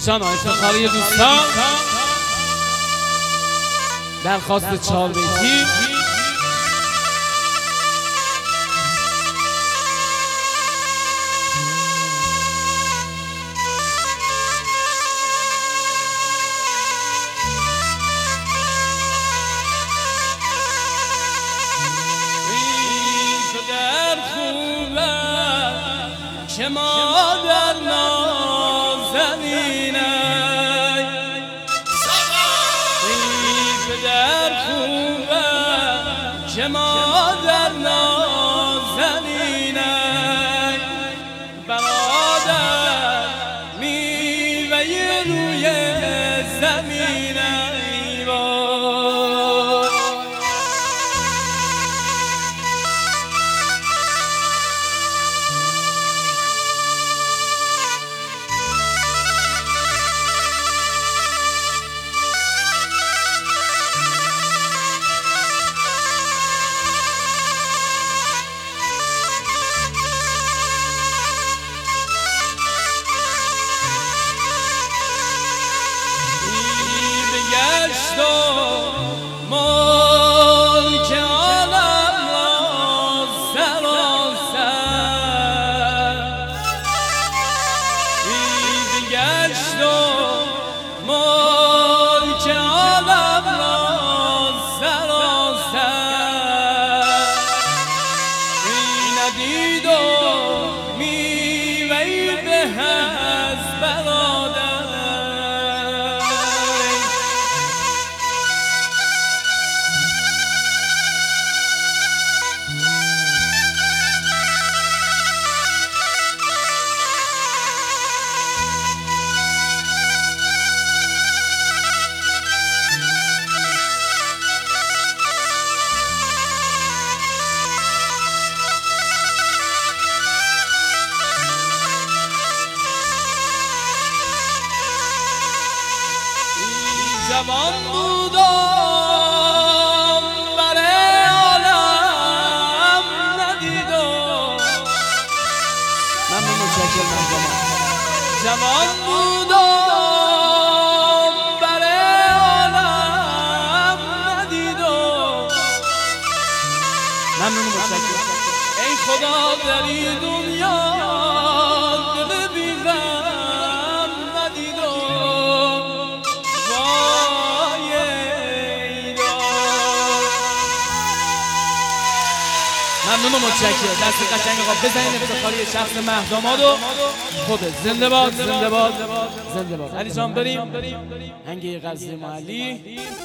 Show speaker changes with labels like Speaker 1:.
Speaker 1: جان افتخاری دوستان درخواست 4 بیتی که مادر نازنینه این پدر خوبه که مادر نازنینه برادر میوه روی زمینه ملک عالم را سراسر دید گشت و ملک عالم را سراسر ندید و میوه‌ای به از برادر جوان بودم برای عالم ندیدم جوان بودم برای عالم ندیدم ای خدا در این دنیا دل بی‌غم ندیدم ممنون و متشکرم. دست قشنگ آقا بزنین افتخاری شخص مهدامادو خوبه. زنده باد زنده باد زنده باد. علی جان بریم هنگه غزل معلی.